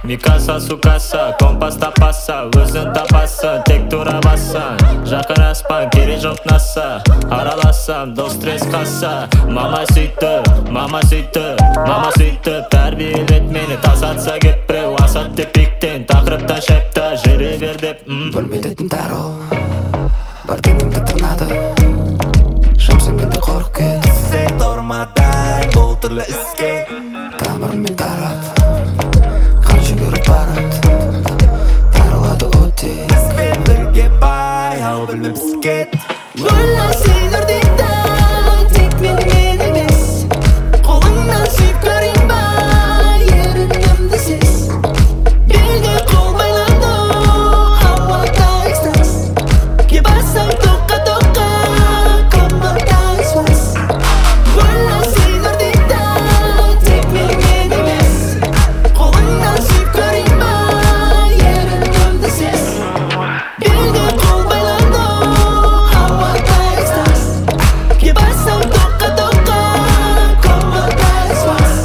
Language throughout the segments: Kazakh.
Mikasa sukasa, kompas tapasa, өзін тапасың, тек тура бассаң. Жақынаспан, керек жоқ наса, аралассам, дос стресс қасса. Мама сөйтті, мама сөйтті, мама сөйтті, тәрбиелет мені, тасатса кеп біреу, асат деп биіктен, тақырыптан шайпта, жүре бер деп. Бөлмедетін дару, бар денімді тырнады, шамсың менде қорық кет. Сен тұрмадай, бұл түрлі іске Тамырымен тарап, қан жүгіріп барат, тарылады өте. Бізбен бірге бай, ал білмем сікет. Ойлар сен ұрдейді, тек менімен емес. Қолыңнан сүйіп көрейін ба, ерінімді сез. Белге қол байланды, ауада экстаз. Кебасаң тоққа, команда экспас. Ойлар сен ұрдейді, тек менімен емес. Қолыңнан сүйіп көрейін ба, ерінімді сез. Белге қол байланды, ауада экстаз. Кебасаң тоққа, команда экспас.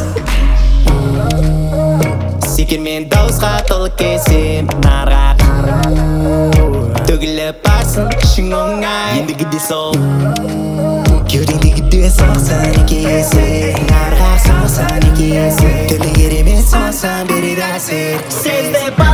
Секермен дауысқа толы кесем нарға төгіліп барсын ішің оңай ендігіде сол кеудеңдегіде соқсан екі есе нарға соқсан екі есе түрлі керемет соқсан береді әсер сезді